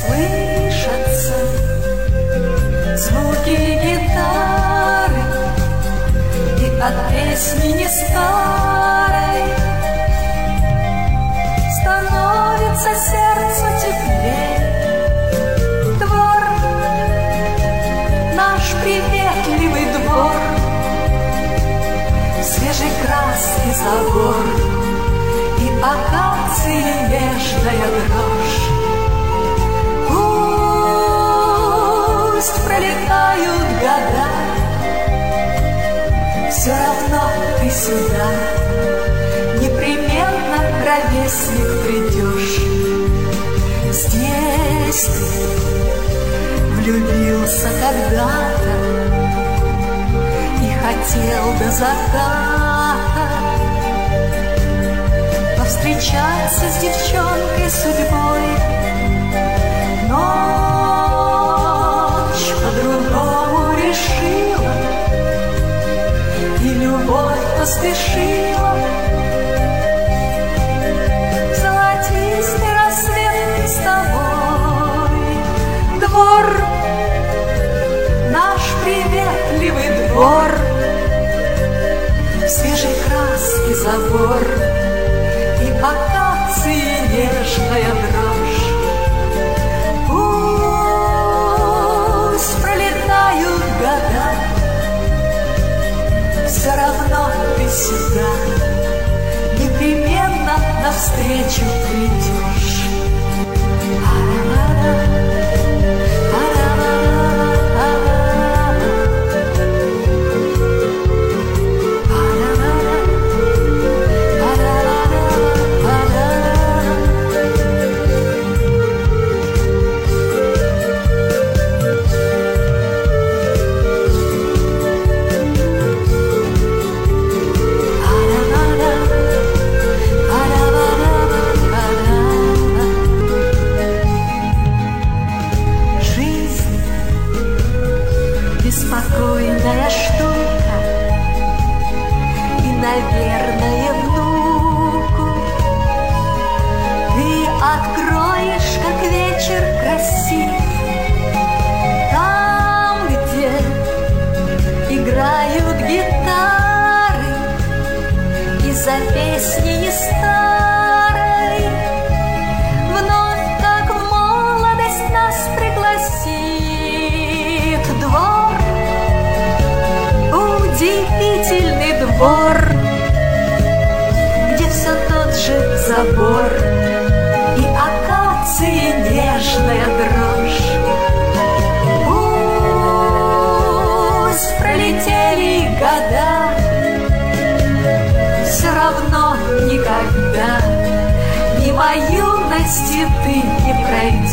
слышатся звуки гитары, и от песни не старой становится сердцу теплее. Двор, наш приветливый двор, свежей краски забор и акации нежная дрожь. Пусть пролетают года, все равно ты сюда непременно, ровесник, придешь. Здесь ты влюбился когда-то и хотел до заката повстречаться с девчонкой судьбой. Ночь по-другому решила, и любовь поспешила. Золотистый рассвет с тобой. Двор, наш приветливый двор, свежей краски забор и акации нежная дрожь. Пусть пролетают года, все равно ты сюда непременно навстречу придешь. Беспокойная штука, и, наверное, внуку ты откроешь, как вечер красив, там, где играют гитары, и за песней старой вновь, как в молодость, нас пригласит двор. Удивительный двор, где все тот же забор и акации нежная дрожь. Пусть пролетели года, все равно никогда мимо юности ты не пройдешь.